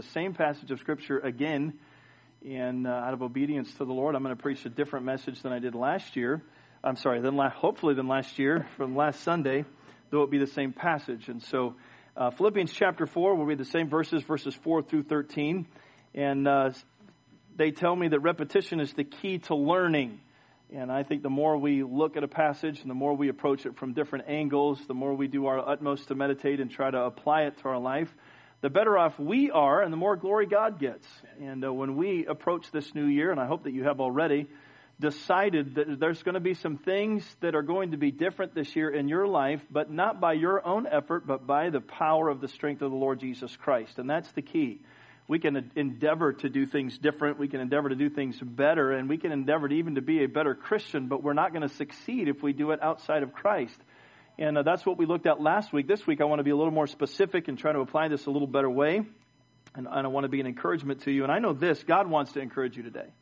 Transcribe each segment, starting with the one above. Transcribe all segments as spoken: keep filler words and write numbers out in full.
The same passage of Scripture again, and uh, out of obedience to the Lord, I'm going to preach a different message than I did last year. I'm sorry, than la- hopefully than last year, from last Sunday, though it be the same passage. And so uh, Philippians chapter four, we'll read the same verses, verses four through thirteen. And uh, they tell me that repetition is the key to learning. And I think the more we look at a passage and the more we approach it from different angles, the more we do our utmost to meditate and try to apply it to our life, the better off we are and the more glory God gets. And uh, when we approach this new year, and I hope that you have already decided that there's going to be some things that are going to be different this year in your life, but not by your own effort, but by the power of the strength of the Lord Jesus Christ. And that's the key. We can endeavor to do things different. We can endeavor to do things better. And we can endeavor to even to be a better Christian, but we're not going to succeed if we do it outside of Christ. And uh, that's what we looked at last week. This week, I want to be a little more specific and try to apply this a little better way. And, and I want to be an encouragement to you. And I know this, God wants to encourage you today.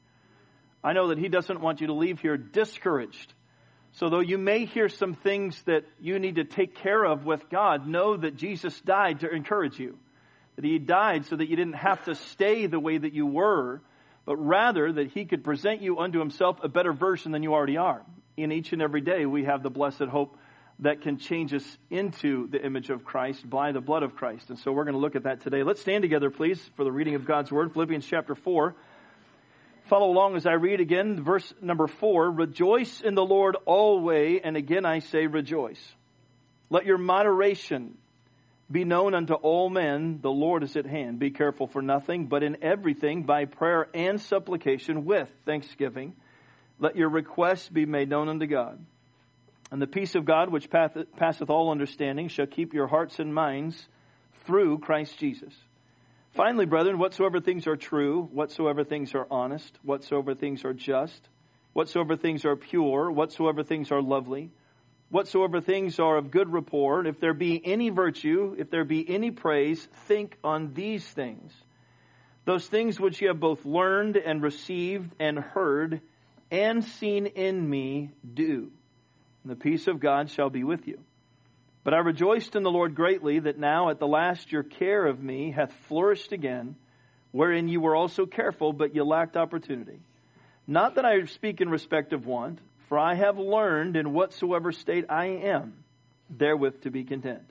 I know that He doesn't want you to leave here discouraged. So though you may hear some things that you need to take care of with God, know that Jesus died to encourage you. That He died so that you didn't have to stay the way that you were, but rather that He could present you unto Himself a better version than you already are. In each and every day, we have the blessed hope that can change us into the image of Christ by the blood of Christ. And so we're going to look at that today. Let's stand together, please, for the reading of God's Word. Philippians chapter four. Follow along as I read again, verse number four. Rejoice in the Lord always, and again I say rejoice. Let your moderation be known unto all men, the Lord is at hand. Be careful for nothing, but in everything by prayer and supplication with thanksgiving. Let your requests be made known unto God. And the peace of God, which passeth all understanding, shall keep your hearts and minds through Christ Jesus. Finally, brethren, whatsoever things are true, whatsoever things are honest, whatsoever things are just, whatsoever things are pure, whatsoever things are lovely, whatsoever things are of good report, if there be any virtue, if there be any praise, think on these things. Those things which you have both learned and received and heard and seen in me, do. And the peace of God shall be with you. But I rejoiced in the Lord greatly that now at the last your care of me hath flourished again, wherein you were also careful, but you lacked opportunity. Not that I speak in respect of want, for I have learned in whatsoever state I am, therewith to be content.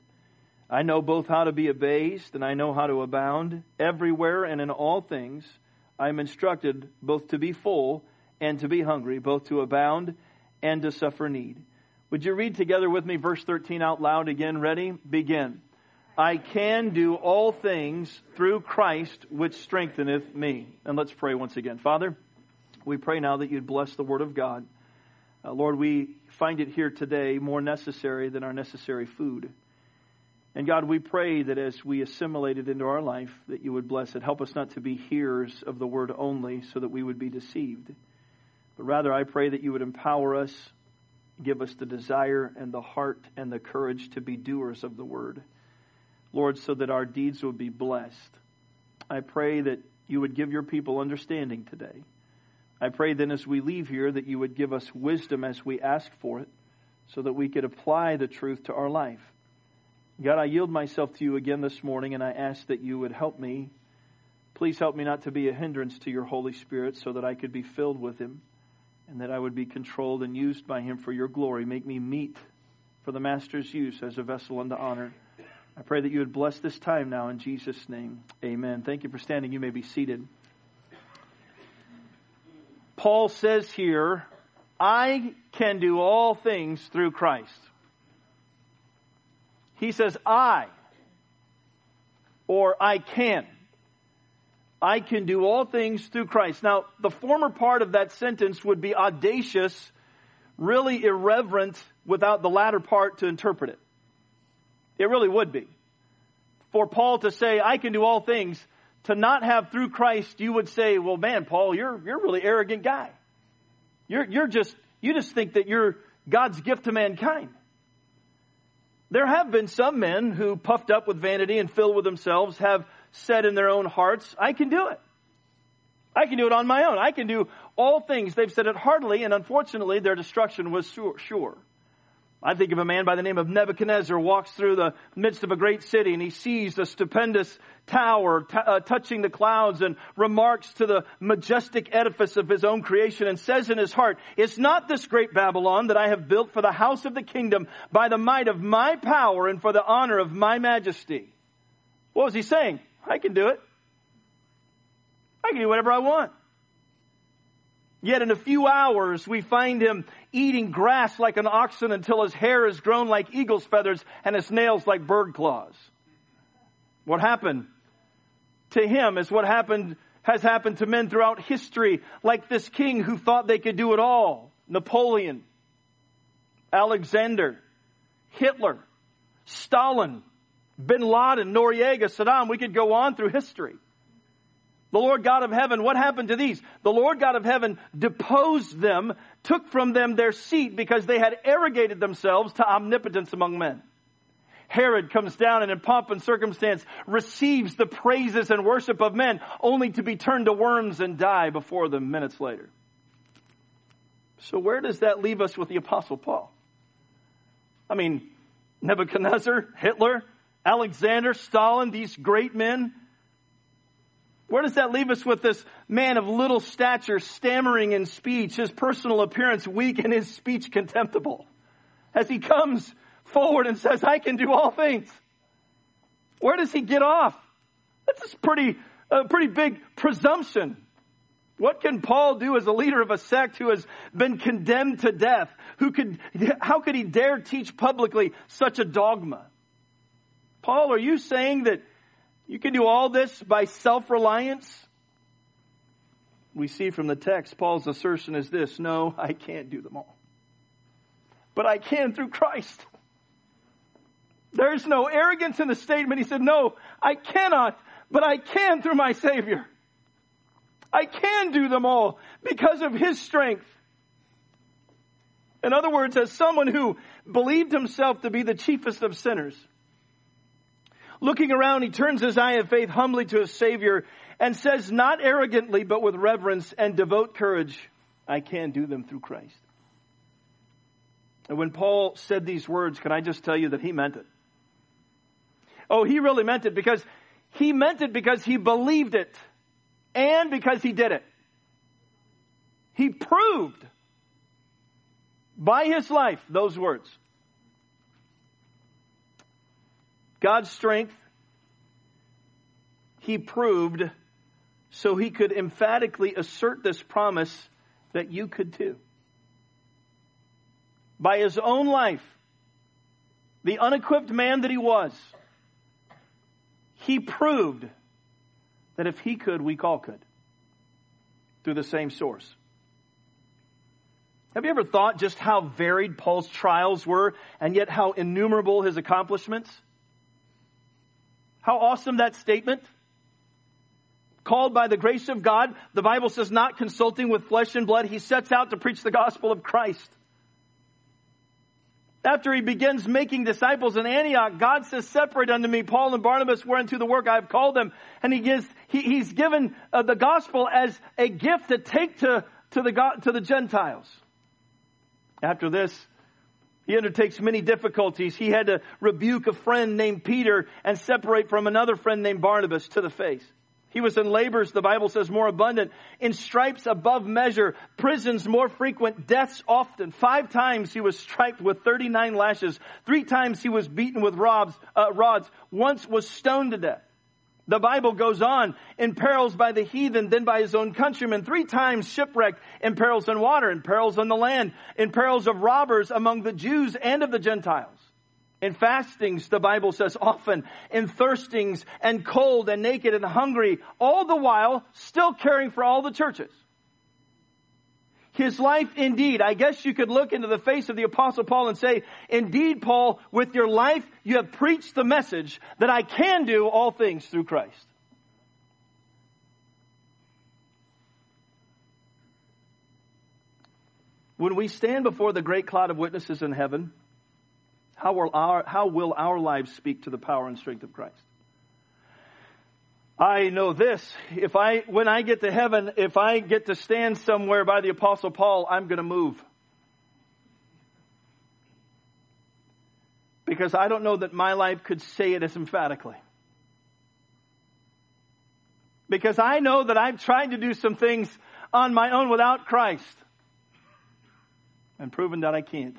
I know both how to be abased, and I know how to abound. Everywhere and in all things I am instructed both to be full and to be hungry, both to abound and to suffer need. Would you read together with me verse thirteen out loud again? Ready? Begin. I can do all things through Christ which strengtheneth me. And let's pray once again. Father, we pray now that you'd bless the Word of God. Uh, Lord, we find it here today more necessary than our necessary food. And God, we pray that as we assimilate it into our life, that you would bless it. Help us not to be hearers of the Word only so that we would be deceived. But rather, I pray that you would empower us, give us the desire and the heart and the courage to be doers of the Word. Lord, so that our deeds would be blessed. I pray that you would give your people understanding today. I pray then as we leave here that you would give us wisdom as we ask for it, so that we could apply the truth to our life. God, I yield myself to you again this morning, and I ask that you would help me. Please help me not to be a hindrance to your Holy Spirit, so that I could be filled with Him, and that I would be controlled and used by Him for your glory. Make me meet for the Master's use as a vessel unto honor. I pray that you would bless this time now in Jesus' name. Amen. Thank you for standing. You may be seated. Paul says here, I can do all things through Christ. He says, I, or I can. I can do all things through Christ. Now, the former part of that sentence would be audacious, really irreverent, without the latter part to interpret it. It really would be. For Paul to say, I can do all things, to not have through Christ, you would say, well, man, Paul, you're you're a really arrogant guy. You're you're just you just think that you're God's gift to mankind. There have been some men who, puffed up with vanity and filled with themselves, have said in their own hearts, I can do it. I can do it on my own. I can do all things. They've said it heartily, and unfortunately, their destruction was sure. sure. I think of a man by the name of Nebuchadnezzar walks through the midst of a great city and he sees a stupendous tower t- uh, touching the clouds and remarks to the majestic edifice of his own creation and says in his heart, "It's not this great Babylon that I have built for the house of the kingdom by the might of my power and for the honor of my majesty." What was he saying? I can do it. I can do whatever I want. Yet in a few hours, we find him eating grass like an oxen until his hair is grown like eagle's feathers and his nails like bird claws. What happened to him is what happened has happened to men throughout history, like this king who thought they could do it all. Napoleon, Alexander, Hitler, Stalin, Bin Laden, Noriega, Saddam. We could go on through history. The Lord God of heaven, what happened to these? The Lord God of heaven deposed them, took from them their seat because they had arrogated themselves to omnipotence among men. Herod comes down and in pomp and circumstance receives the praises and worship of men, only to be turned to worms and die before them minutes later. So where does that leave us with the Apostle Paul? I mean, Nebuchadnezzar, Hitler, Alexander, Stalin, these great men. Where does that leave us with this man of little stature, stammering in speech, his personal appearance weak and his speech contemptible? As he comes forward and says, "I can do all things." Where does he get off? That's a pretty, a pretty big presumption. What can Paul do as a leader of a sect who has been condemned to death? Who could, how could he dare teach publicly such a dogma? Paul, are you saying that you can do all this by self-reliance? We see from the text, Paul's assertion is this: no, I can't do them all. But I can through Christ. There's no arrogance in the statement. He said, no, I cannot, but I can through my Savior. I can do them all because of His strength. In other words, as someone who believed himself to be the chiefest of sinners, looking around, he turns his eye of faith humbly to his Savior and says, not arrogantly, but with reverence and devout courage, I can do them through Christ. And when Paul said these words, can I just tell you that he meant it? Oh, he really meant it, because he meant it because he believed it and because he did it. He proved by his life those words. God's strength, he proved so he could emphatically assert this promise that you could too. By his own life, the unequipped man that he was, he proved that if he could, we all could, through the same source. Have you ever thought just how varied Paul's trials were, and yet how innumerable his accomplishments? How awesome that statement. Called by the grace of God, the Bible says, not consulting with flesh and blood, he sets out to preach the gospel of Christ. After he begins making disciples in Antioch, God says, separate unto me Paul and Barnabas whereunto the work I have called them. And he gives, he, he's given uh, the gospel as a gift to take to, to, the, to the Gentiles. After this, he undertakes many difficulties. He had to rebuke a friend named Peter and separate from another friend named Barnabas to the face. He was in labors, the Bible says, more abundant, in stripes above measure, prisons more frequent, deaths often. Five times he was striped with thirty-nine lashes. Three times he was beaten with rods. Uh, rods. Once was stoned to death. The Bible goes on, in perils by the heathen, then by his own countrymen. Three times shipwrecked, in perils in water, in perils on the land, in perils of robbers among the Jews and of the Gentiles. In fastings, the Bible says often, in thirstings and cold and naked and hungry, all the while still caring for all the churches. His life indeed, I guess you could look into the face of the Apostle Paul and say, indeed, Paul, with your life, you have preached the message that I can do all things through Christ. When we stand before the great cloud of witnesses in heaven, How will our, how will our lives speak to the power and strength of Christ? I know this. If I, when I get to heaven, if I get to stand somewhere by the Apostle Paul, I'm going to move. Because I don't know that my life could say it as emphatically. Because I know that I've tried to do some things on my own without Christ and proven that I can't.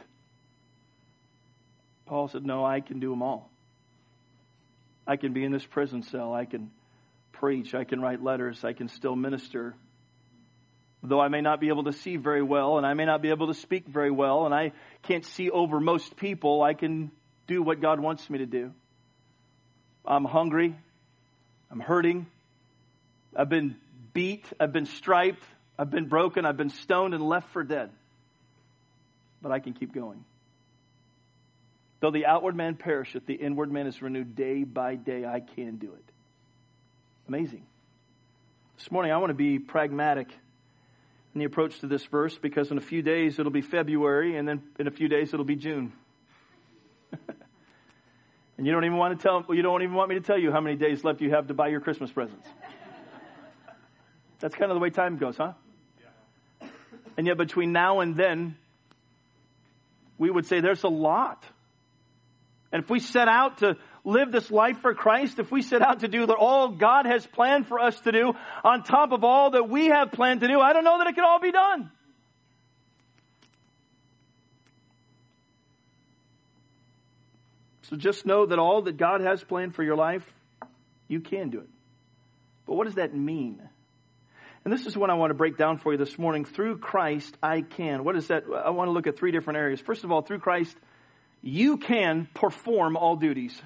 Paul said, no, I can do them all. I can be in this prison cell. I can preach. I can write letters. I can still minister. Though I may not be able to see very well, and I may not be able to speak very well, and I can't see over most people, I can do what God wants me to do. I'm hungry. I'm hurting. I've been beat. I've been striped. I've been broken. I've been stoned and left for dead. But I can keep going. Though the outward man perisheth, the inward man is renewed day by day. I can do it. Amazing. This morning I want to be pragmatic in the approach to this verse, because in a few days it'll be February, and then in a few days it'll be June. And you don't even want to tell you don't even want me to tell you how many days left you have to buy your Christmas presents. That's kind of the way time goes, huh? Yeah. And yet between now and then, we would say there's a lot. And if we set out to live this life for Christ, if we set out to do all God has planned for us to do, on top of all that we have planned to do, I don't know that it can all be done. So just know that all that God has planned for your life, you can do it. But what does that mean? And this is what I want to break down for you this morning. Through Christ, I can. What is that? I want to look at three different areas. First of all, through Christ, you can perform all duties.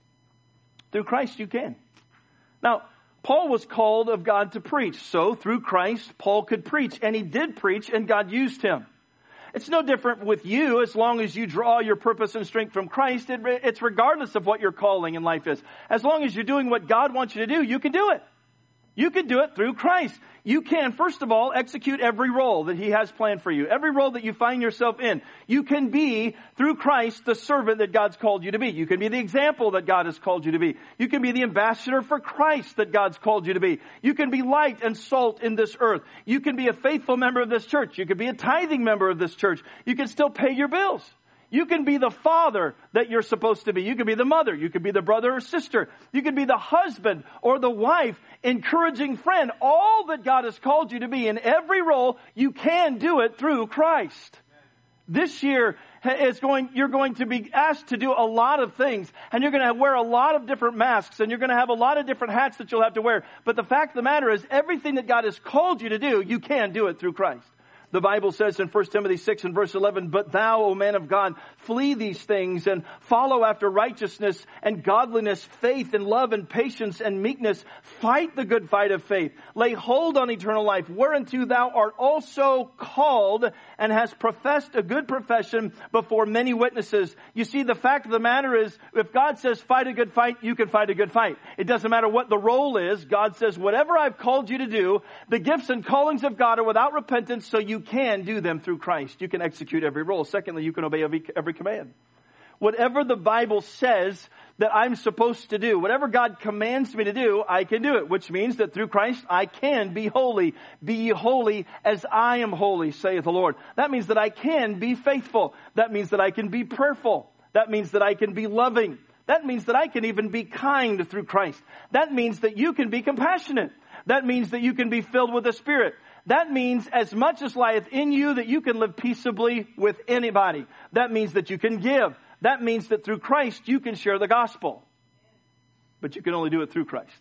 Through Christ, you can. Now, Paul was called of God to preach. So, through Christ, Paul could preach. And he did preach, and God used him. It's no different with you as long as you draw your purpose and strength from Christ. It, it's regardless of what your calling in life is. As long as you're doing what God wants you to do, you can do it. You can do it through Christ. You can, first of all, execute every role that He has planned for you. Every role that you find yourself in. You can be, through Christ, the servant that God's called you to be. You can be the example that God has called you to be. You can be the ambassador for Christ that God's called you to be. You can be light and salt in this earth. You can be a faithful member of this church. You can be a tithing member of this church. You can still pay your bills. You can be the father that you're supposed to be. You can be the mother. You can be the brother or sister. You can be the husband or the wife, encouraging friend. All that God has called you to be in every role, you can do it through Christ. This year is going, you're going to be asked to do a lot of things, and you're going to wear a lot of different masks, and you're going to have a lot of different hats that you'll have to wear. But the fact of the matter is, everything that God has called you to do, you can do it through Christ. The Bible says in First Timothy six and verse eleven, but thou, O man of God, flee these things and follow after righteousness and godliness, faith and love and patience and meekness. Fight the good fight of faith. Lay hold on eternal life, whereunto thou art also called and hast professed a good profession before many witnesses. You see, the fact of the matter is, if God says fight a good fight, you can fight a good fight. It doesn't matter what the role is. God says, whatever I've called you to do, the gifts and callings of God are without repentance, so you can do them through Christ. You can execute every role. Secondly, you can obey every, every command. Whatever the Bible says that I'm supposed to do, whatever God commands me to do, I can do it, which means that through Christ, I can be holy. Be ye holy as I am holy, saith the Lord. That means that I can be faithful. That means that I can be prayerful. That means that I can be loving. That means that I can even be kind through Christ. That means that you can be compassionate. That means that you can be filled with the Spirit. That means as much as lieth in you that you can live peaceably with anybody. That means that you can give. That means that through Christ you can share the gospel. But you can only do it through Christ.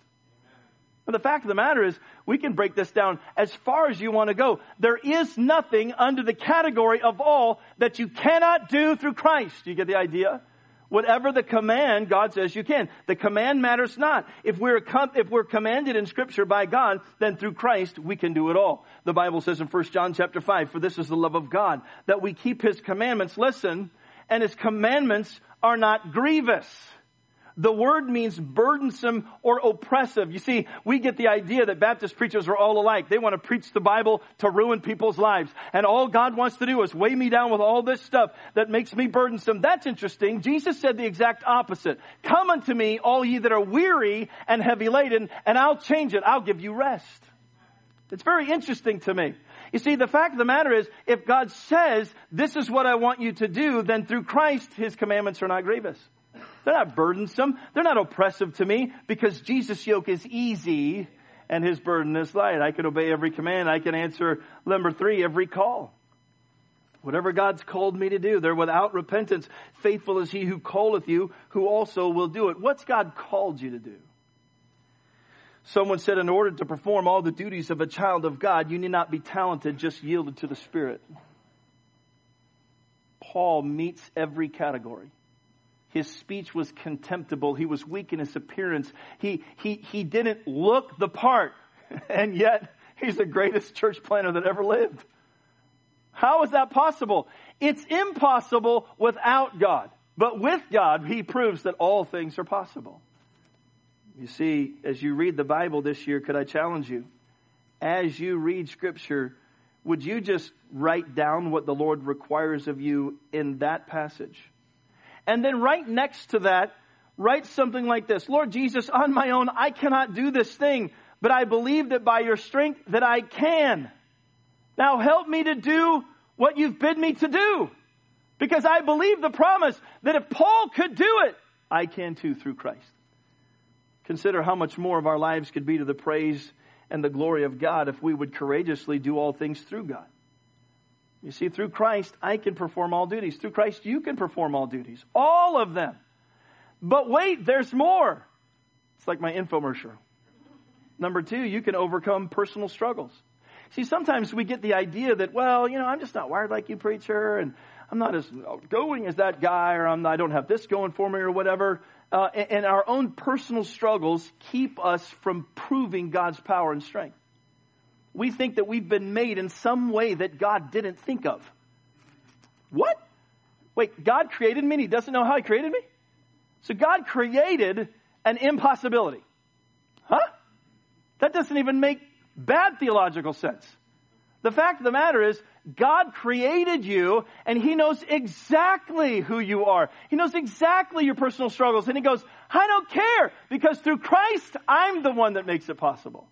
But the fact of the matter is, we can break this down as far as you want to go. There is nothing under the category of all that you cannot do through Christ. Do you get the idea? Whatever the command, God says you can. The command matters not. If we're, if we're commanded in Scripture by God, then through Christ we can do it all. The Bible says in First John chapter five, for this is the love of God, that we keep His commandments. Listen, and His commandments are not grievous. The word means burdensome or oppressive. You see, we get the idea that Baptist preachers are all alike. They want to preach the Bible to ruin people's lives. And all God wants to do is weigh me down with all this stuff that makes me burdensome. That's interesting. Jesus said the exact opposite. Come unto me, all ye that are weary and heavy laden, and I'll change it. I'll give you rest. It's very interesting to me. You see, the fact of the matter is, if God says, this is what I want you to do, then through Christ, His commandments are not grievous. They're not burdensome. They're not oppressive to me because Jesus' yoke is easy and his burden is light. I can obey every command. I can answer, number three, every call. Whatever God's called me to do, they're without repentance. Faithful is he who calleth you, who also will do it. What's God called you to do? Someone said, in order to perform all the duties of a child of God, you need not be talented, just yielded to the Spirit. Paul meets every category. His speech was contemptible. He was weak in his appearance. He, he, he didn't look the part. And yet, he's the greatest church planter that ever lived. How is that possible? It's impossible without God. But with God, he proves that all things are possible. You see, as you read the Bible this year, could I challenge you? As you read Scripture, would you just write down what the Lord requires of you in that passage? And then right next to that, write something like this. Lord Jesus, on my own, I cannot do this thing, but I believe that by your strength that I can. Now help me to do what you've bid me to do. Because I believe the promise that if Paul could do it, I can too through Christ. Consider how much more of our lives could be to the praise and the glory of God if we would courageously do all things through God. You see, through Christ, I can perform all duties. Through Christ, you can perform all duties. All of them. But wait, there's more. It's like my infomercial. Number two, you can overcome personal struggles. See, sometimes we get the idea that, well, you know, I'm just not wired like you, preacher, and I'm not as outgoing as that guy, or I'm not, I don't have this going for me, or whatever. Uh, and, and our own personal struggles keep us from proving God's power and strength. We think that we've been made in some way that God didn't think of. What? Wait, God created me and he doesn't know how he created me? So God created an impossibility. Huh? That doesn't even make bad theological sense. The fact of the matter is, God created you and he knows exactly who you are. He knows exactly your personal struggles. And he goes, I don't care because through Christ, I'm the one that makes it possible.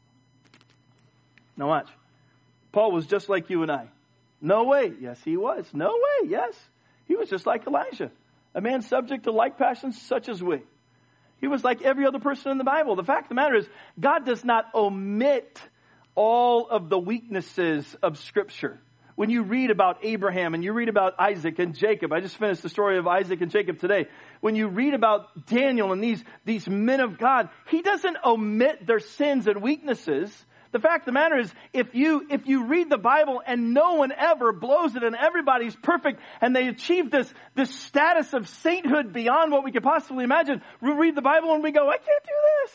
Now watch. Paul was just like you and I. No way. Yes, he was. No way. Yes. He was just like Elijah. A man subject to like passions such as we. He was like every other person in the Bible. The fact of the matter is, God does not omit all of the weaknesses of Scripture. When you read about Abraham and you read about Isaac and Jacob, I just finished the story of Isaac and Jacob today. When you read about Daniel and these, these men of God, he doesn't omit their sins and weaknesses. The fact of the matter is, if you, if you read the Bible and no one ever blows it and everybody's perfect and they achieve this, this status of sainthood beyond what we could possibly imagine, we read the Bible and we go, I can't do this.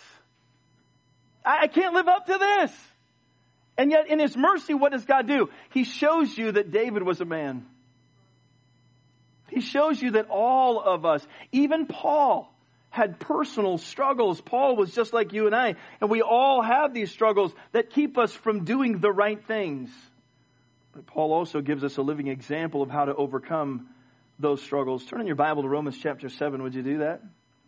I, I can't live up to this. And yet in his mercy, what does God do? He shows you that David was a man. He shows you that all of us, even Paul, had personal struggles. Paul was just like you and I. And we all have these struggles that keep us from doing the right things. But Paul also gives us a living example of how to overcome those struggles. Turn in your Bible to Romans chapter seven. Would you do that?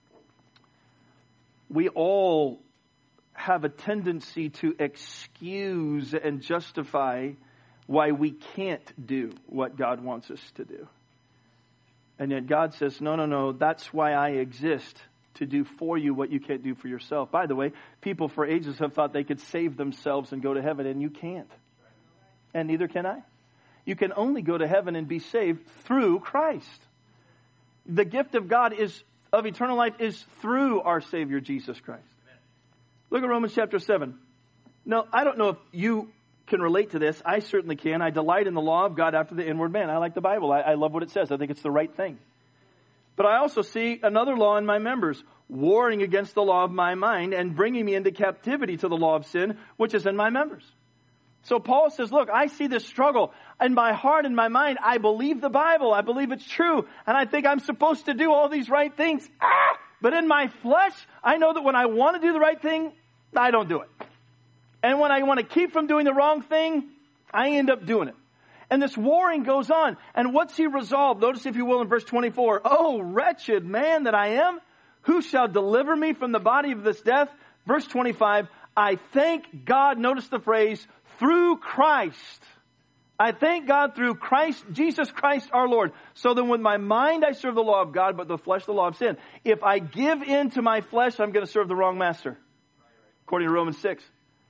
We all have a tendency to excuse and justify why we can't do what God wants us to do. And yet God says, no, no, no, that's why I exist, to do for you what you can't do for yourself. By the way, people for ages have thought they could save themselves and go to heaven, and you can't. And neither can I. You can only go to heaven and be saved through Christ. The gift of God is of eternal life is through our Savior, Jesus Christ. Look at Romans chapter seven. Now, I don't know if you can relate to this. I certainly can. I delight in the law of God after the inward man. I like the Bible. I, I love what it says. I think it's the right thing. But I also see another law in my members, warring against the law of my mind and bringing me into captivity to the law of sin, which is in my members. So Paul says, look, I see this struggle. In my heart and my mind, I believe the Bible. I believe it's true. And I think I'm supposed to do all these right things. Ah! But in my flesh, I know that when I want to do the right thing, I don't do it. And when I want to keep from doing the wrong thing, I end up doing it. And this warring goes on. And what's he resolved? Notice, if you will, in verse twenty-four. Oh, wretched man that I am, who shall deliver me from the body of this death? Verse twenty-five. I thank God, notice the phrase, through Christ. I thank God through Christ, Jesus Christ our Lord. So then with my mind I serve the law of God, but the flesh the law of sin. If I give in to my flesh, I'm going to serve the wrong master. According to Romans six.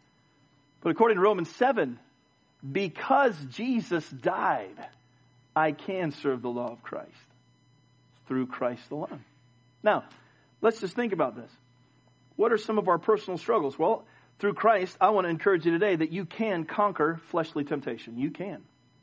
But according to Romans seven, because Jesus died, I can serve the law of Christ through Christ alone. Now, let's just think about this. What are some of our personal struggles? Well, through Christ, I want to encourage you today that you can conquer fleshly temptation. You can.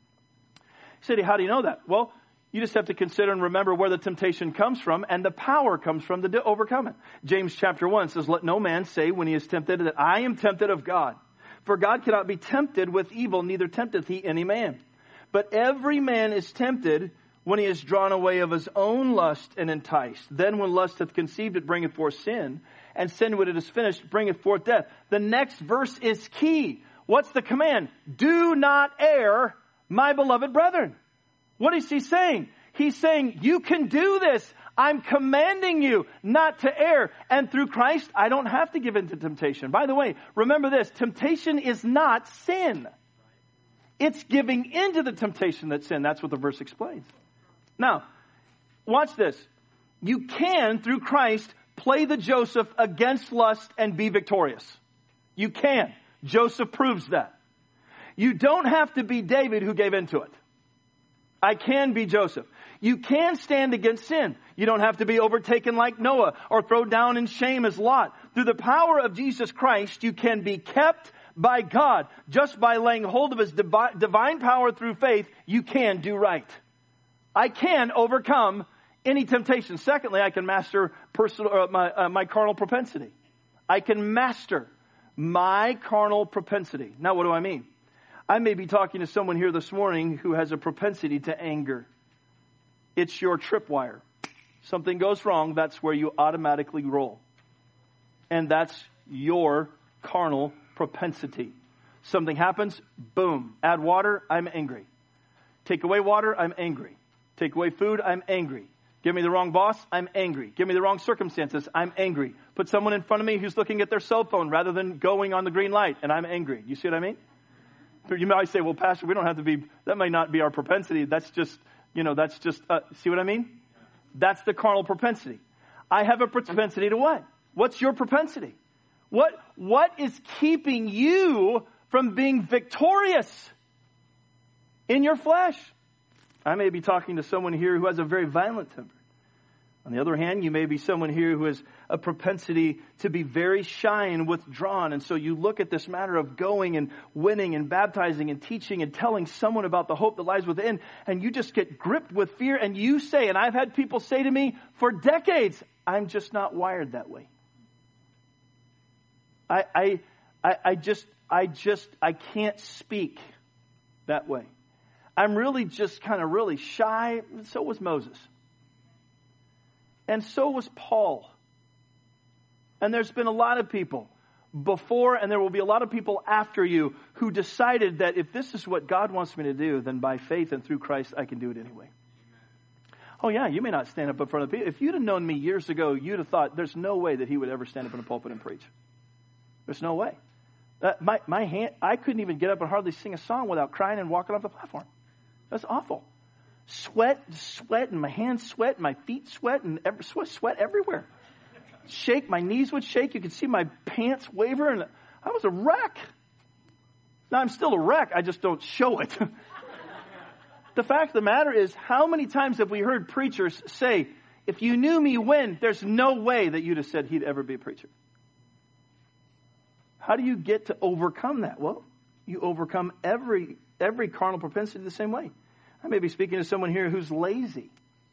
City, how do you know that? Well, you just have to consider and remember where the temptation comes from and the power comes from to overcome it. James chapter one says, let no man say when he is tempted that I am tempted of God. For God cannot be tempted with evil, neither tempteth he any man. But every man is tempted when he is drawn away of his own lust and enticed. Then when lust hath conceived, it bringeth forth sin. And sin, when it is finished, bringeth forth death. The next verse is key. What's the command? Do not err, my beloved brethren. What is he saying? He's saying, you can do this. I'm commanding you not to err. And through Christ, I don't have to give in to temptation. By the way, remember this. Temptation is not sin. It's giving into the temptation that's sin. That's what the verse explains. Now, watch this. You can, through Christ, play the Joseph against lust and be victorious. You can. Joseph proves that. You don't have to be David who gave into it. I can be Joseph. You can stand against sin. You don't have to be overtaken like Noah or thrown down in shame as Lot. Through the power of Jesus Christ, you can be kept by God. Just by laying hold of his divi- divine power through faith, you can do right. I can overcome any temptation. Secondly, I can master personal uh, my uh, my carnal propensity. I can master my carnal propensity. Now, what do I mean? I may be talking to someone here this morning who has a propensity to anger. It's your tripwire. Something goes wrong, that's where you automatically roll. And that's your carnal propensity. Something happens, boom. Add water, I'm angry. Take away water, I'm angry. Take away food, I'm angry. Give me the wrong boss, I'm angry. Give me the wrong circumstances, I'm angry. Put someone in front of me who's looking at their cell phone rather than going on the green light, and I'm angry. You see what I mean? You might say, well, Pastor, we don't have to be, that may not be our propensity. That's just, you know, that's just, uh, see what I mean? That's the carnal propensity. I have a propensity to what? What's your propensity? What, what is keeping you from being victorious in your flesh? I may be talking to someone here who has a very violent temper. On the other hand, you may be someone here who has a propensity to be very shy and withdrawn. And so you look at this matter of going and winning and baptizing and teaching and telling someone about the hope that lies within, and you just get gripped with fear, and you say, and I've had people say to me for decades, I'm just not wired that way. I, I, I, I just, I just, I can't speak that way. I'm really just kind of really shy. So was Moses. And so was Paul. And there's been a lot of people before, and there will be a lot of people after you who decided that if this is what God wants me to do, then by faith and through Christ, I can do it anyway. Oh yeah, you may not stand up in front of people. If you'd have known me years ago, you'd have thought there's no way that he would ever stand up in a pulpit and preach. There's no way. Uh, my, my hand, I couldn't even get up and hardly sing a song without crying and walking off the platform. That's awful. Sweat, sweat, and my hands sweat, and my feet sweat, and every, sweat, sweat everywhere. Shake, my knees would shake. You could see my pants waver, and I was a wreck. Now, I'm still a wreck. I just don't show it. The fact of the matter is, how many times have we heard preachers say, if you knew me when, there's no way that you'd have said he'd ever be a preacher. How do you get to overcome that? Well, you overcome every every carnal propensity the same way. I may be speaking to someone here who's lazy.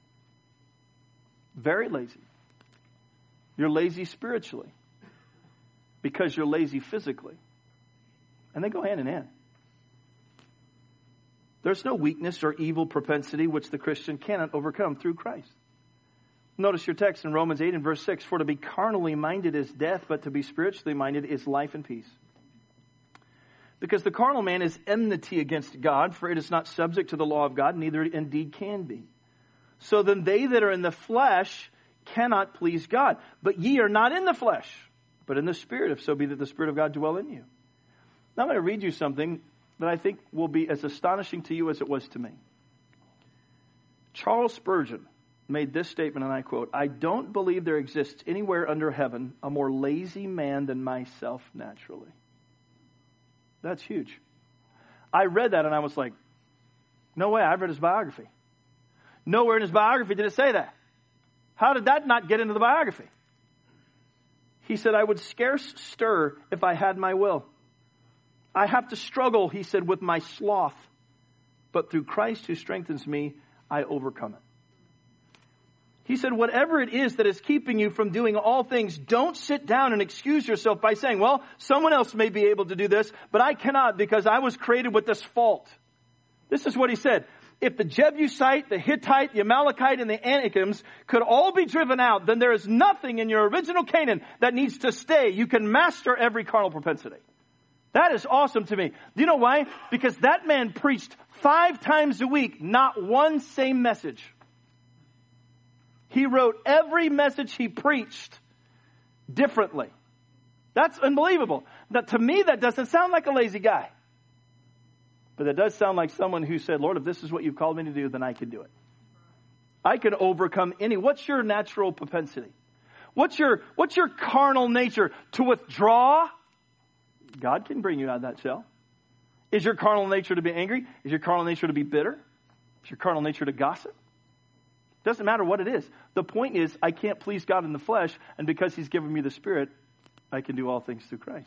Very lazy. You're lazy spiritually because you're lazy physically. And they go hand in hand. There's no weakness or evil propensity which the Christian cannot overcome through Christ. Notice your text in Romans eight and verse six. For to be carnally minded is death, but to be spiritually minded is life and peace. Because the carnal man is enmity against God, for it is not subject to the law of God, neither indeed can be. So then they that are in the flesh cannot please God. But ye are not in the flesh, but in the Spirit, if so be that the Spirit of God dwell in you. Now I'm going to read you something that I think will be as astonishing to you as it was to me. Charles Spurgeon made this statement, and I quote, "I don't believe there exists anywhere under heaven a more lazy man than myself naturally." That's huge. I read that and I was like, no way, I've read his biography. Nowhere in his biography did it say that. How did that not get into the biography? He said, "I would scarce stir if I had my will. I have to struggle," he said, "with my sloth. But through Christ who strengthens me, I overcome it." He said, whatever it is that is keeping you from doing all things, don't sit down and excuse yourself by saying, well, someone else may be able to do this, but I cannot because I was created with this fault. This is what he said. If the Jebusite, the Hittite, the Amalekite, and the Anakims could all be driven out, then there is nothing in your original Canaan that needs to stay. You can master every carnal propensity. That is awesome to me. Do you know why? Because that man preached five times a week, not one same message. He wrote every message he preached differently. That's unbelievable. Now, to me, that doesn't sound like a lazy guy. But it does sound like someone who said, Lord, if this is what you've called me to do, then I can do it. I can overcome any. What's your natural propensity? What's your, what's your carnal nature? To withdraw? God can bring you out of that shell. Is your carnal nature to be angry? Is your carnal nature to be bitter? Is your carnal nature to gossip? Doesn't matter what it is. The point is, I can't please God in the flesh, and because He's given me the Spirit, I can do all things through Christ.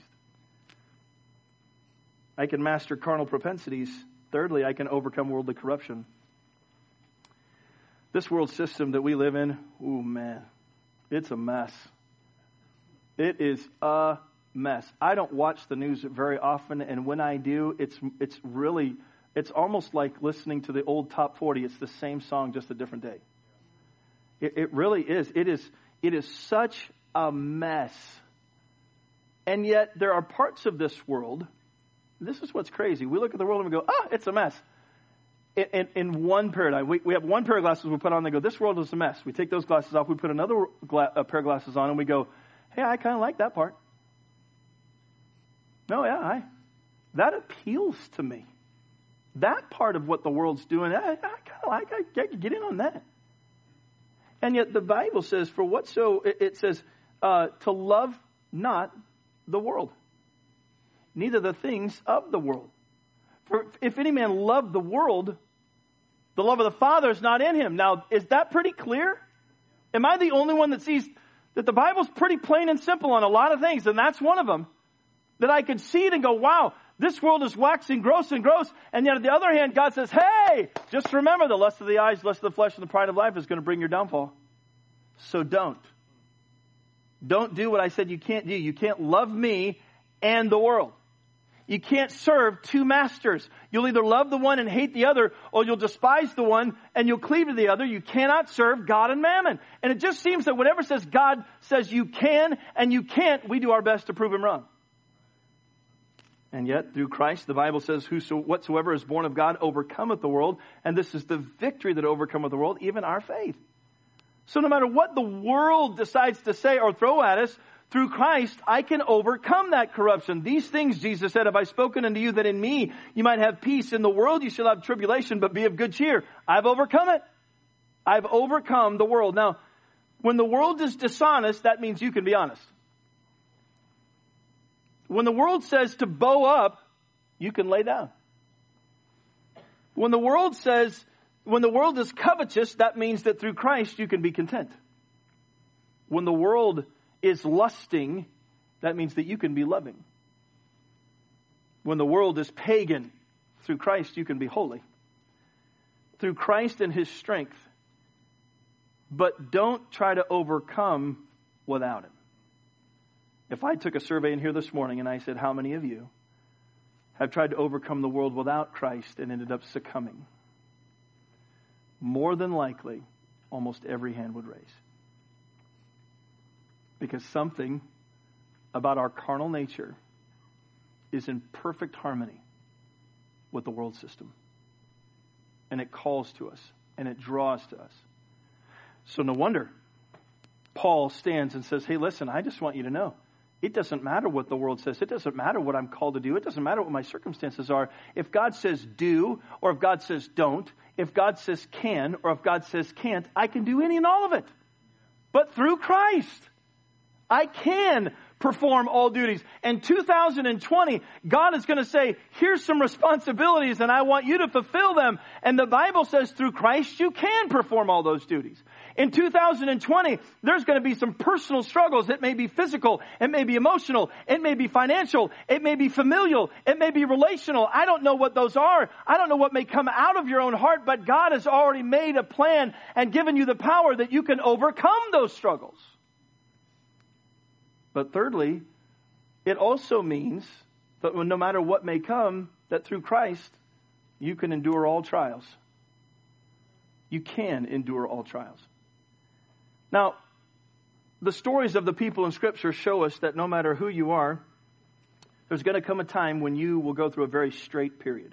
I can master carnal propensities. Thirdly, I can overcome worldly corruption. This world system that we live in, ooh man, it's a mess. It is a mess. I don't watch the news very often, and when I do, it's it's really, it's almost like listening to the old top forty. It's the same song, just a different day. It, it really is. It is. It is such a mess. And yet, there are parts of this world. This is what's crazy. We look at the world and we go, "Ah, it's a mess." In, in, in one paradigm, we, we have one pair of glasses we put on. They go, "This world is a mess." We take those glasses off. We put another gla- a pair of glasses on, and we go, "Hey, I kind of like that part." No, yeah, I, that appeals to me. That part of what the world's doing, I, I kind of like. I, I can get in on that. And yet the Bible says, for what so, it, it says, uh, to love not the world, neither the things of the world. For if any man love the world, the love of the Father is not in him. Now, is that pretty clear? Am I the only one that sees that the Bible's pretty plain and simple on a lot of things, and that's one of them, that I could see it and go, wow, this world is waxing gross and gross. And yet on the other hand, God says, hey, just remember the lust of the eyes, lust of the flesh, and the pride of life is going to bring your downfall. So don't. Don't do what I said you can't do. You can't love me and the world. You can't serve two masters. You'll either love the one and hate the other, or you'll despise the one and you'll cleave to the other. You cannot serve God and mammon. And it just seems that whatever says God says you can and you can't, we do our best to prove him wrong. And yet, through Christ, the Bible says, "Whoso whatsoever is born of God overcometh the world." And this is the victory that overcometh the world, even our faith. So no matter what the world decides to say or throw at us, through Christ, I can overcome that corruption. These things, Jesus said, have I spoken unto you, that in me you might have peace. In the world you shall have tribulation, but be of good cheer. I've overcome it. I've overcome the world. Now, when the world is dishonest, that means you can be honest. When the world says to bow up, you can lay down. When the world says, when the world is covetous, that means that through Christ you can be content. When the world is lusting, that means that you can be loving. When the world is pagan, through Christ you can be holy. Through Christ and His strength. But don't try to overcome without Him. If I took a survey in here this morning and I said, how many of you have tried to overcome the world without Christ and ended up succumbing? More than likely, almost every hand would raise. Because something about our carnal nature is in perfect harmony with the world system. And it calls to us, and it draws to us. So no wonder Paul stands and says, hey, listen, I just want you to know, It doesn't matter what the world says. It doesn't matter what I'm called to do. It doesn't matter what my circumstances are. If God says do, or if God says don't, if God says can, or if God says can't, I can do any and all of it. But through Christ, I can perform all duties. In two thousand twenty, God is going to say, here's some responsibilities and I want you to fulfill them. And the Bible says through Christ, you can perform all those duties. In two thousand twenty, there's going to be some personal struggles. It may be physical. It may be emotional. It may be financial. It may be familial. It may be relational. I don't know what those are. I don't know what may come out of your own heart, but God has already made a plan and given you the power that you can overcome those struggles. But thirdly, it also means that no matter what may come, that through Christ, you can endure all trials. You can endure all trials. Now, the stories of the people in Scripture show us that no matter who you are, there's going to come a time when you will go through a very straight period.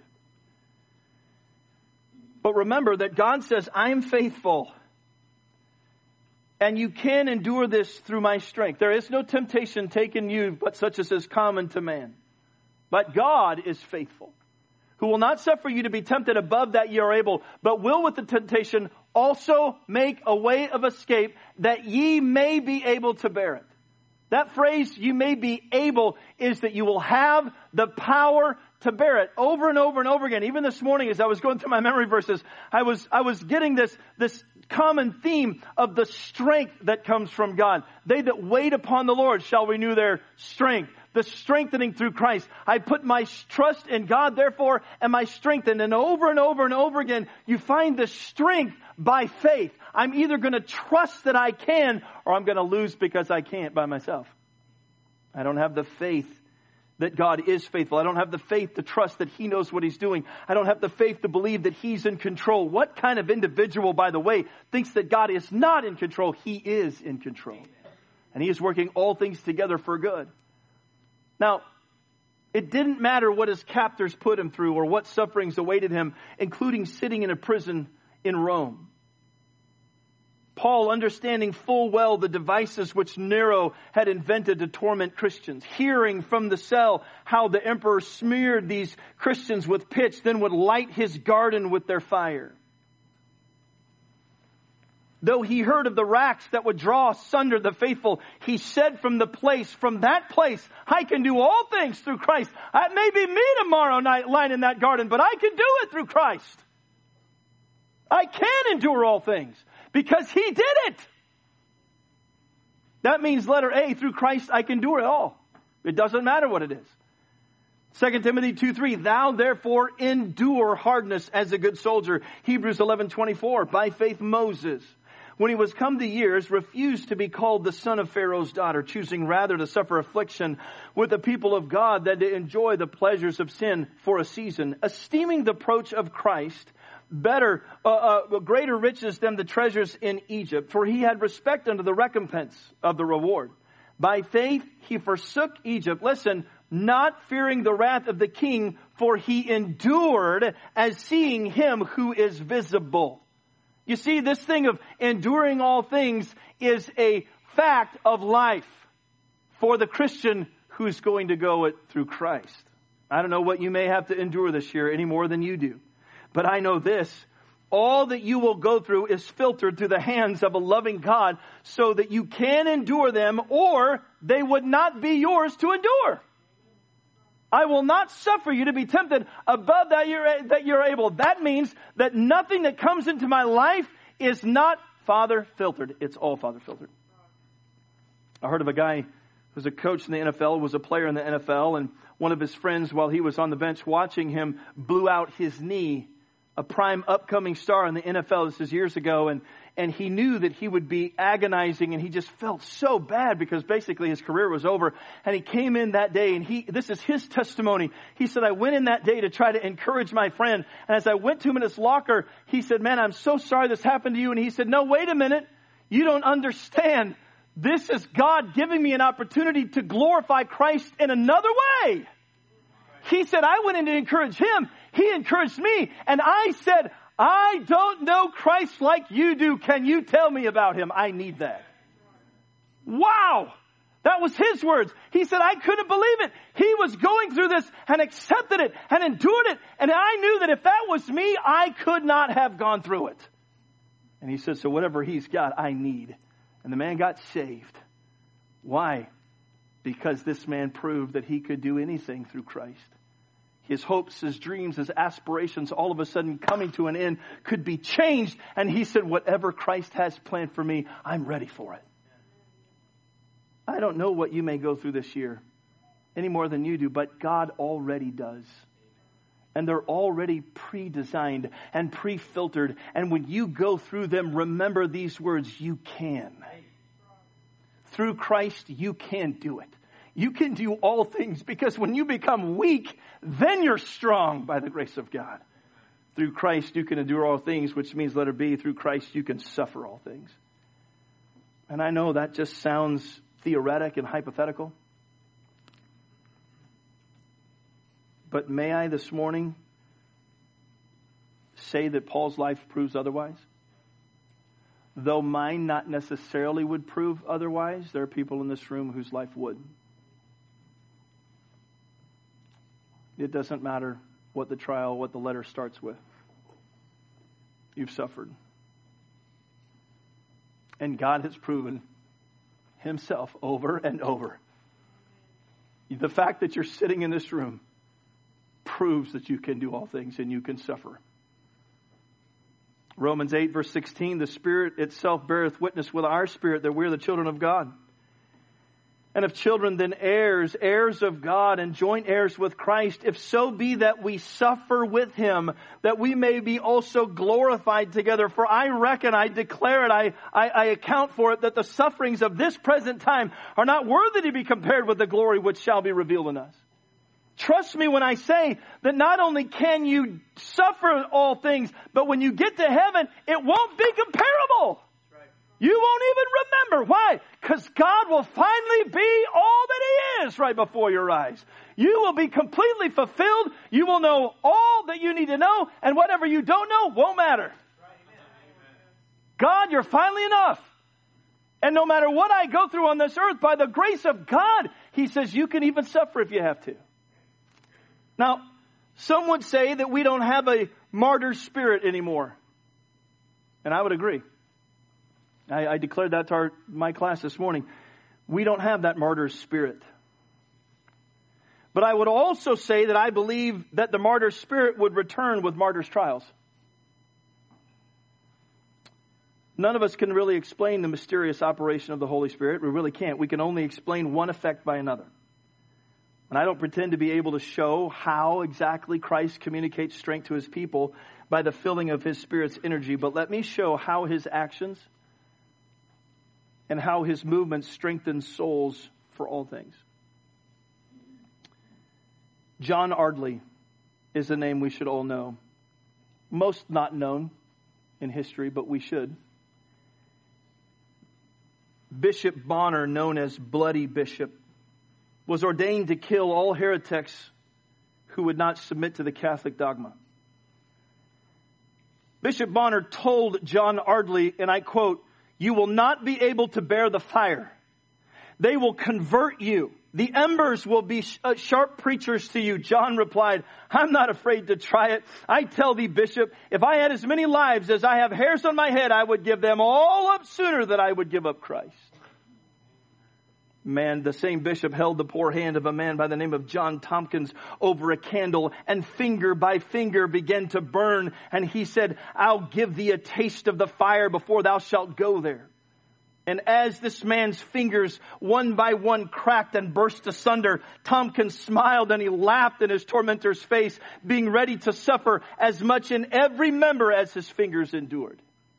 But remember that God says, I am faithful. And you can endure this through my strength. There is no temptation taken you, but such as is common to man. But God is faithful, who will not suffer you to be tempted above that ye are able, but will with the temptation also make a way of escape, that ye may be able to bear it. That phrase, you may be able, is that you will have the power to bear it over and over and over again. Even this morning, as I was going through my memory verses, I was, I was getting this, this common theme of the strength that comes from God. They that wait upon the Lord shall renew their strength. The strengthening through Christ. I put my trust in God, therefore am I strengthened. And over and over and over again, you find the strength by faith. I'm either going to trust that I can, or I'm going to lose because I can't by myself. I don't have the faith that God is faithful. I don't have the faith to trust that He knows what He's doing. I don't have the faith to believe that He's in control. What kind of individual, by the way, thinks that God is not in control? He is in control. And He is working all things together for good. Now, it didn't matter what his captors put him through or what sufferings awaited him, including sitting in a prison in Rome. Paul, understanding full well the devices which Nero had invented to torment Christians, hearing from the cell how the emperor smeared these Christians with pitch, then would light his garden with their fire. Though he heard of the racks that would draw asunder the faithful, he said from the place, from that place, I can do all things through Christ. It may be me tomorrow night lying in that garden, but I can do it through Christ. I can endure all things because He did it. That means letter A, through Christ I can endure it all. It doesn't matter what it is. Second Timothy two three, thou therefore endure hardness as a good soldier. Hebrews eleven twenty-four, by faith Moses, when he was come to years, refused to be called the son of Pharaoh's daughter, choosing rather to suffer affliction with the people of God than to enjoy the pleasures of sin for a season, esteeming the approach of Christ better, uh, uh, greater riches than the treasures in Egypt, for he had respect unto the recompense of the reward. By faith he forsook Egypt, listen, not fearing the wrath of the king, for he endured as seeing him who is visible. You see, this thing of enduring all things is a fact of life for the Christian who's going to go it through Christ. I don't know what you may have to endure this year any more than you do. But I know this, all that you will go through is filtered through the hands of a loving God so that you can endure them, or they would not be yours to endure. I will not suffer you to be tempted above that you're, that you're able. That means that nothing that comes into my life is not Father filtered. It's all Father filtered. I heard of a guy who was a coach in the N F L, was a player in the N F L, and one of his friends, while he was on the bench watching him, blew out his knee. A prime upcoming star in the N F L, this is years ago, and, and he knew that he would be agonizing, and he just felt so bad because basically his career was over. And he came in that day, and he, this is his testimony. He said, I went in that day to try to encourage my friend. And as I went to him in his locker, he said, man, I'm so sorry this happened to you. And he said, no, wait a minute. You don't understand. This is God giving me an opportunity to glorify Christ in another way. He said, I went in to encourage him. He encouraged me. And I said, I don't know Christ like you do. Can you tell me about him? I need that. Wow. That was his words. He said, I couldn't believe it. He was going through this and accepted it and endured it. And I knew that if that was me, I could not have gone through it. And he said, so whatever he's got, I need. And the man got saved. Why? Because this man proved that he could do anything through Christ. His hopes, his dreams, his aspirations, all of a sudden coming to an end, could be changed. And he said, whatever Christ has planned for me, I'm ready for it. I don't know what you may go through this year any more than you do, but God already does. And they're already pre-designed and pre-filtered. And when you go through them, remember these words, you can. Through Christ, you can do it. You can do all things, because when you become weak, then you're strong by the grace of God. Through Christ, you can endure all things, which means, let it be, through Christ, you can suffer all things. And I know that just sounds theoretic and hypothetical. But may I this morning say that Paul's life proves otherwise? Though mine not necessarily would prove otherwise, there are people in this room whose life would. It doesn't matter what the trial, what the letter starts with. You've suffered. And God has proven himself over and over. The fact that you're sitting in this room proves that you can do all things and you can suffer. Romans eight verse sixteen, the Spirit itself beareth witness with our spirit that we're the children of God. And if children, then heirs, heirs of God, and joint heirs with Christ, if so be that we suffer with him, that we may be also glorified together. For I reckon, I declare it, I, I, I account for it, that the sufferings of this present time are not worthy to be compared with the glory which shall be revealed in us. Trust me when I say that not only can you suffer all things, but when you get to heaven, it won't be comparable. You won't even remember. Why? Because God will finally be all that he is right before your eyes. You will be completely fulfilled. You will know all that you need to know. And whatever you don't know won't matter. God, you're finally enough. And no matter what I go through on this earth, by the grace of God, he says you can even suffer if you have to. Now, some would say that we don't have a martyr spirit anymore. And I would agree. I, I declared that to our, my class this morning. We don't have that martyr spirit. But I would also say that I believe that the martyr spirit would return with martyr's trials. None of us can really explain the mysterious operation of the Holy Spirit. We really can't. We can only explain one effect by another. And I don't pretend to be able to show how exactly Christ communicates strength to his people by the filling of his Spirit's energy. But let me show how his actions and how his movement strengthens souls for all things. John Ardley is a name we should all know. Most not known in history, but we should. Bishop Bonner, known as Bloody Bishop, was ordained to kill all heretics who would not submit to the Catholic dogma. Bishop Bonner told John Ardley, and I quote, "You will not be able to bear the fire. They will convert you. The embers will be sharp preachers to you." John replied, "I'm not afraid to try it. I tell thee, Bishop, if I had as many lives as I have hairs on my head, I would give them all up sooner than I would give up Christ." Man, the same bishop held the poor hand of a man by the name of John Tompkins over a candle, and finger by finger began to burn. And he said, "I'll give thee a taste of the fire before thou shalt go there." And as this man's fingers one by one cracked and burst asunder, Tompkins smiled and he laughed in his tormentor's face, being ready to suffer as much in every member as his fingers endured.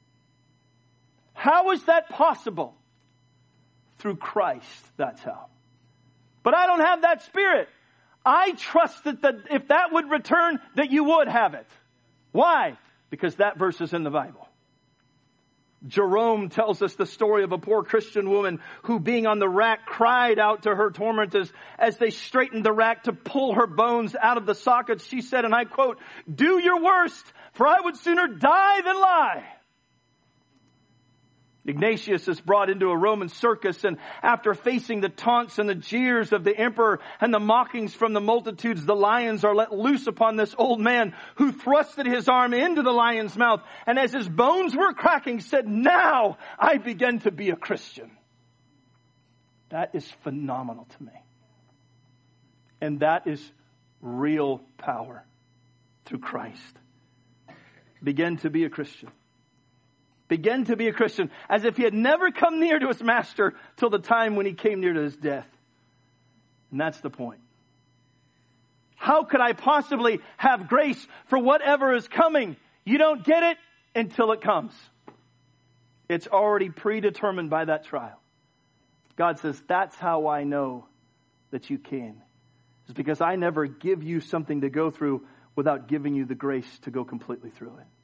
How is that possible? Through Christ, that's how. But I don't have that spirit. I trust that the, if that would return, that you would have it. Why? Because that verse is in the Bible. Jerome tells us the story of a poor Christian woman who, being on the rack, cried out to her tormentors as they straightened the rack to pull her bones out of the sockets. She said, and I quote, "Do your worst, for I would sooner die than lie." Ignatius is brought into a Roman circus, and after facing the taunts and the jeers of the emperor and the mockings from the multitudes, the lions are let loose upon this old man who thrusted his arm into the lion's mouth, and as his bones were cracking said, "Now I begin to be a Christian." That is phenomenal to me. And that is real power through Christ. Begin to be a Christian. Begin to be a Christian as if he had never come near to his master till the time when he came near to his death. And that's the point. How could I possibly have grace for whatever is coming? You don't get it until it comes. It's already predetermined by that trial. God says, that's how I know that you can. It's because I never give you something to go through without giving you the grace to go completely through it.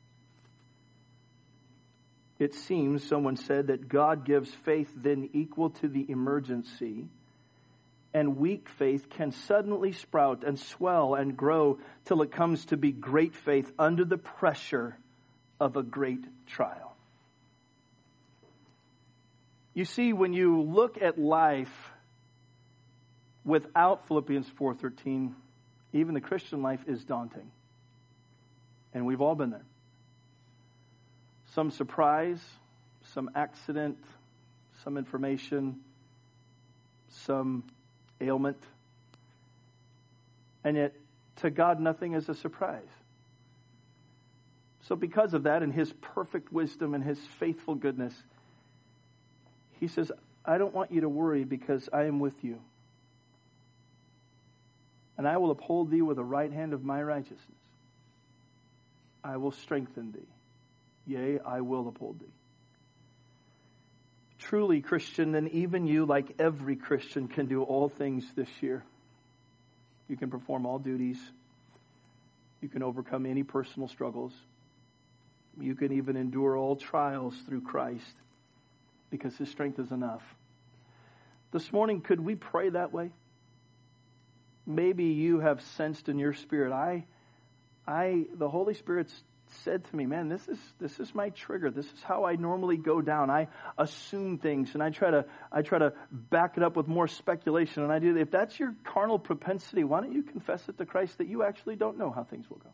It seems, someone said, that God gives faith then equal to the emergency, and weak faith can suddenly sprout and swell and grow till it comes to be great faith under the pressure of a great trial. You see, when you look at life without Philippians four thirteen, even the Christian life is daunting. And we've all been there. Some surprise, some accident, some information, some ailment. And yet, to God, nothing is a surprise. So because of that, and His perfect wisdom and His faithful goodness, He says, I don't want you to worry because I am with you. And I will uphold thee with the right hand of my righteousness. I will strengthen thee. Yea, I will uphold thee. Truly, Christian, then even you, like every Christian, can do all things this year. You can perform all duties. You can overcome any personal struggles. You can even endure all trials through Christ because His strength is enough. This morning, could we pray that way? Maybe you have sensed in your spirit, I, I, the Holy Spirit's said to me, man, this is this is my trigger. This is how I normally go down. I assume things and I try to I try to back it up with more speculation. And I do. If that's your carnal propensity, why don't you confess it to Christ that you actually don't know how things will go?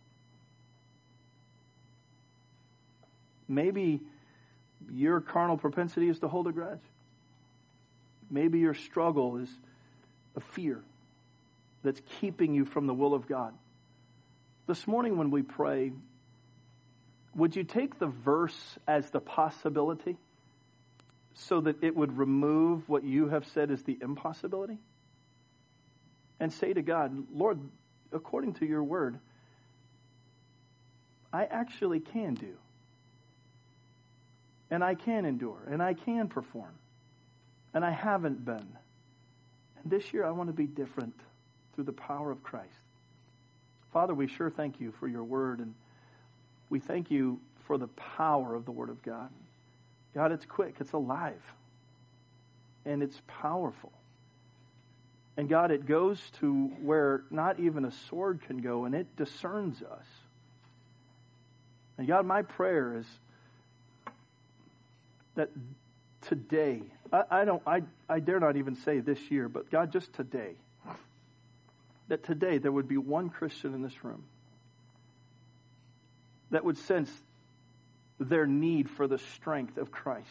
Maybe your carnal propensity is to hold a grudge. Maybe your struggle is a fear that's keeping you from the will of God. This morning when we pray, would you take the verse as the possibility so that it would remove what you have said is the impossibility? And say to God, Lord, according to your word, I actually can do. And I can endure. And I can perform. And I haven't been. And this year I want to be different through the power of Christ. Father, we sure thank you for your word, and we thank you for the power of the Word of God. God, it's quick, it's alive, and it's powerful. And God, it goes to where not even a sword can go, and it discerns us. And God, my prayer is that today, I, I don't, I, I dare not even say this year, but God, just today, that today there would be one Christian in this room that would sense their need for the strength of Christ.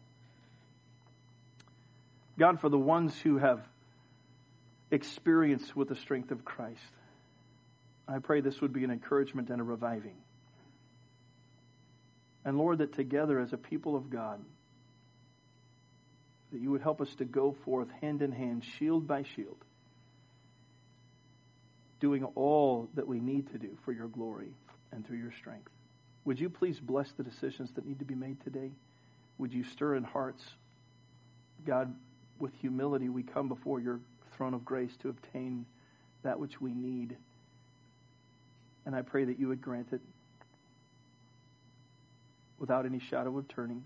God, for the ones who have experience with the strength of Christ, I pray this would be an encouragement and a reviving. And Lord, that together as a people of God, that you would help us to go forth hand in hand, shield by shield, doing all that we need to do for your glory and through your strength. Would you please bless the decisions that need to be made today? Would you stir in hearts? God, with humility, we come before your throne of grace to obtain that which we need. And I pray that you would grant it without any shadow of turning.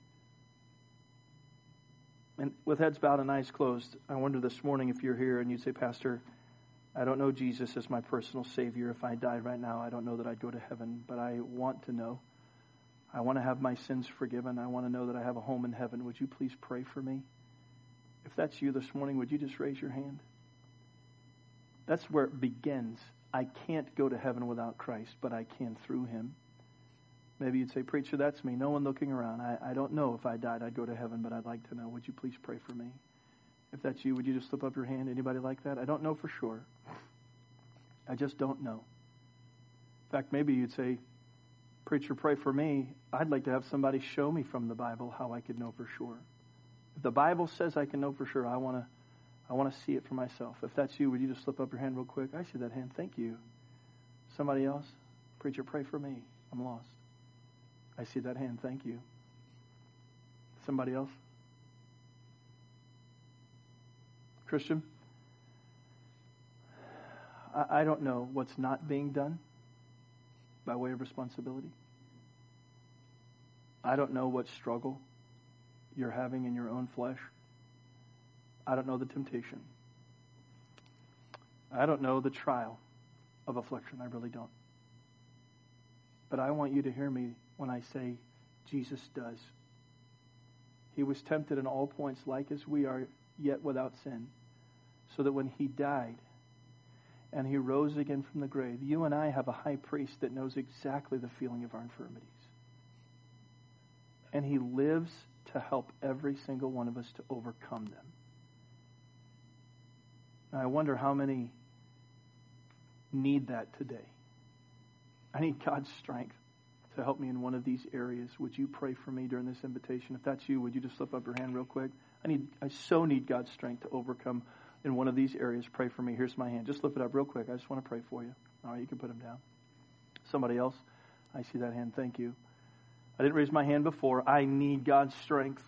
And with heads bowed and eyes closed, I wonder this morning if you're here and you'd say, Pastor, I don't know Jesus as my personal Savior. If I died right now, I don't know that I'd go to heaven, but I want to know. I want to have my sins forgiven. I want to know that I have a home in heaven. Would you please pray for me? If that's you this morning, would you just raise your hand? That's where it begins. I can't go to heaven without Christ, but I can through him. Maybe you'd say, preacher, that's me. No one looking around. I, I don't know if I died I'd go to heaven, but I'd like to know. Would you please pray for me? If that's you, would you just slip up your hand? Anybody like that? I don't know for sure. I just don't know. In fact, maybe you'd say, preacher, pray for me. I'd like to have somebody show me from the Bible how I could know for sure. If the Bible says I can know for sure, I want to I want to see it for myself. If that's you, would you just slip up your hand real quick? I see that hand. Thank you. Somebody else? Preacher, pray for me. I'm lost. I see that hand. Thank you. Somebody else? Christian? I, I don't know what's not being done by way of responsibility. I don't know what struggle you're having in your own flesh. I don't know the temptation. I don't know the trial of affliction. I really don't. But I want you to hear me when I say Jesus does. He was tempted in all points like as we are, yet without sin, so that when he died and he rose again from the grave, you and I have a high priest that knows exactly the feeling of our infirmities. And he lives to help every single one of us to overcome them. Now, I wonder how many need that today. I need God's strength to help me in one of these areas. Would you pray for me during this invitation? If that's you, would you just slip up your hand real quick? I need, I so need God's strength to overcome in one of these areas. Pray for me. Here's my hand. Just lift it up real quick. I just want to pray for you. All right, you can put them down. Somebody else? I see that hand. Thank you. I didn't raise my hand before. I need God's strength.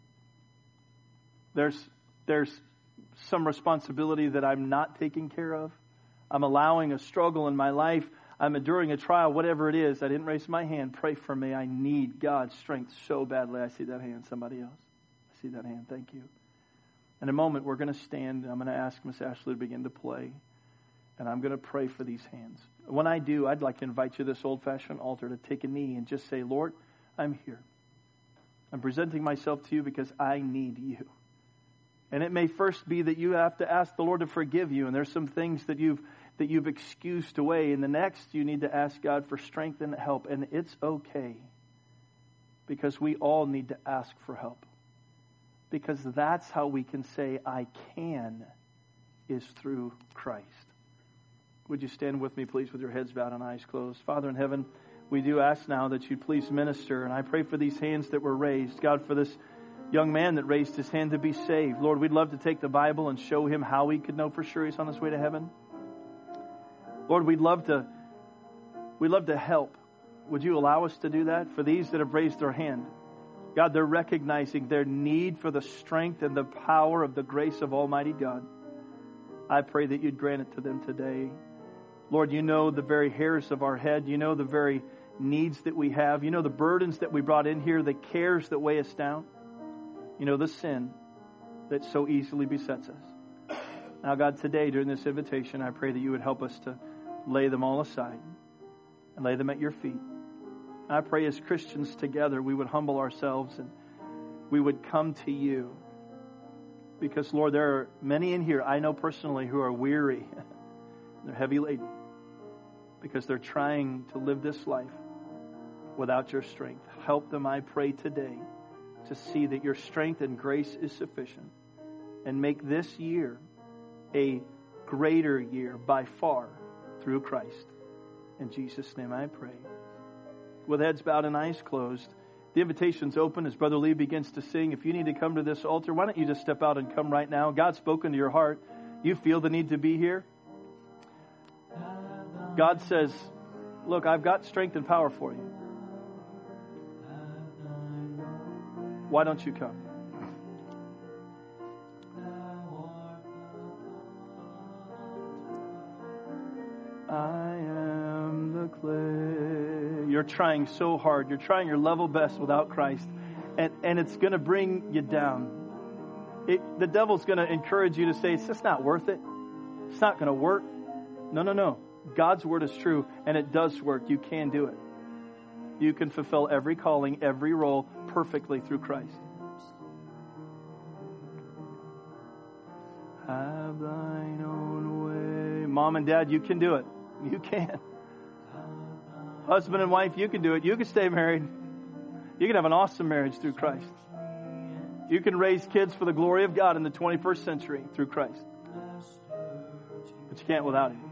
There's, there's some responsibility that I'm not taking care of. I'm allowing a struggle in my life. I'm enduring a trial, whatever it is. I didn't raise my hand. Pray for me. I need God's strength so badly. I see that hand. Somebody else? I see that hand. Thank you. In a moment, we're going to stand. I'm going to ask Miss Ashley to begin to play. And I'm going to pray for these hands. When I do, I'd like to invite you to this old-fashioned altar to take a knee and just say, Lord, I'm here. I'm presenting myself to you because I need you. And it may first be that you have to ask the Lord to forgive you. And there's some things that you've that you've excused away. And the next, you need to ask God for strength and help. And it's okay. Because we all need to ask for help. Because that's how we can say, I can, is through Christ. Would you stand with me, please, with your heads bowed and eyes closed? Father in heaven, we do ask now that you please minister. And I pray for these hands that were raised. God, for this young man that raised his hand to be saved. Lord, we'd love to take the Bible and show him how he could know for sure he's on his way to heaven. Lord, we'd love to, we'd love to help. Would you allow us to do that? For these that have raised their hand, God, they're recognizing their need for the strength and the power of the grace of Almighty God. I pray that you'd grant it to them today. Lord, you know the very hairs of our head. You know the very needs that we have. You know the burdens that we brought in here, the cares that weigh us down. You know the sin that so easily besets us. Now, God, today during this invitation, I pray that you would help us to lay them all aside and lay them at your feet. I pray as Christians together we would humble ourselves and we would come to you. Because, Lord, there are many in here I know personally who are weary. They're heavy laden because they're trying to live this life without your strength. Help them, I pray today, to see that your strength and grace is sufficient. And make this year a greater year by far through Christ. In Jesus' name I pray. With heads bowed and eyes closed, the invitation's open as Brother Lee begins to sing. If you need to come to this altar, why don't you just step out and come right now? God's spoken to your heart. You feel the need to be here. God says, look, I've got strength and power for you. Why don't you come? I am the clay. You're trying so hard. You're trying your level best without Christ. And, and it's going to bring you down. It, the devil's going to encourage you to say, it's just not worth it. It's not going to work. No, no, no. God's word is true, and it does work. You can do it. You can fulfill every calling, every role perfectly through Christ. Have thine own way. Mom and dad, you can do it. You can. Husband and wife, you can do it. You can stay married. You can have an awesome marriage through Christ. You can raise kids for the glory of God in the twenty-first century through Christ. But you can't without Him.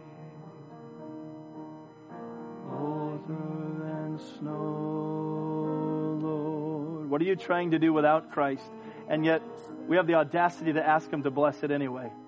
Older than snow, Lord. What are you trying to do without Christ? And yet, we have the audacity to ask Him to bless it anyway.